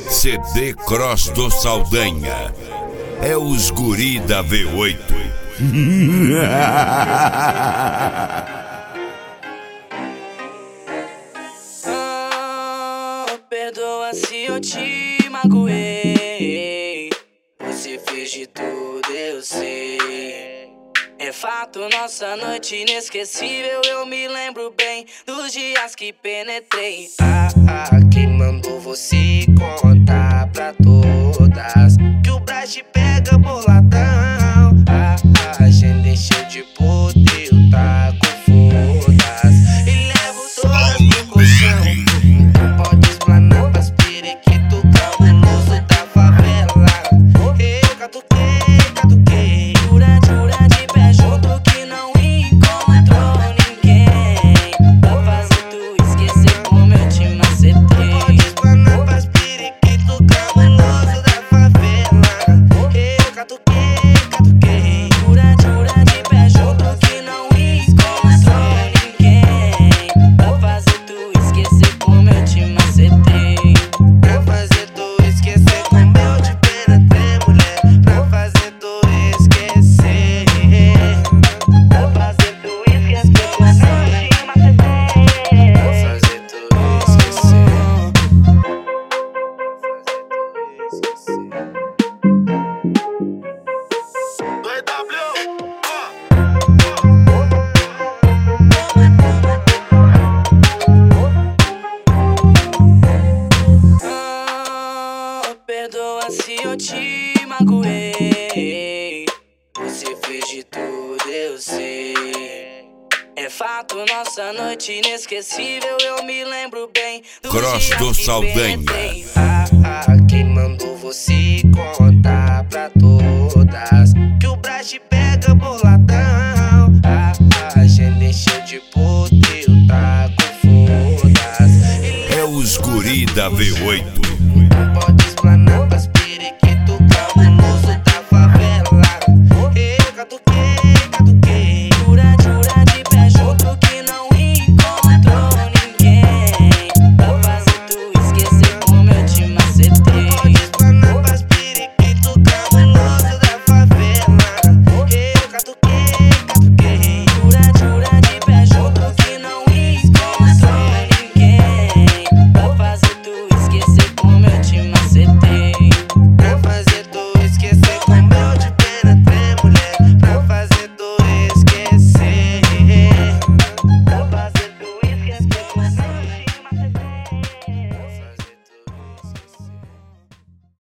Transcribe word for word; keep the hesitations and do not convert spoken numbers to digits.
C D Cross do Saldanha. É os guri da V oito. Oh, perdoa se eu te magoei. Você fez de tudo, eu sei. É fato, nossa noite inesquecível. Eu me lembro bem dos dias que penetrei. Ah, ah, quem mandou você contar pra todas que o Brás te pega boladão? Ah, ah, a gente deixou de poder, eu taco foda-se e levo todas pro colchão. Pode explanar pras periquito cabuloso da favela. Eu catuquei, catuquei, jura, jura de pé junto que não encontrou ninguém pra fazer tu esquecer como eu te macetei. Pode explanar pras periquito cabuloso da favela. Eu catuquei, catuquei, jura, jura de pé junto que não encontrou ninguém pra fazer tu esquecer como eu te macetei. Pra fazer tu esquecer como eu te penetrei, mulher. Pra fazer tu esquecer. Pra fazer tu esquecer como eu te macetei. Pra fazer tu esquecer. Oh, perdoa se eu te magoei. Você fez de tudo, eu sei. É fato, nossa noite inesquecível. Eu me lembro bem dos Cross dias do que Saldanha. penetrei. Ah, ah, quem mandou você contar pra todas que o Brás te pega boladão? Ah, ah, a gente deixou de poder, eu taco foda-se. É os guri da V oito.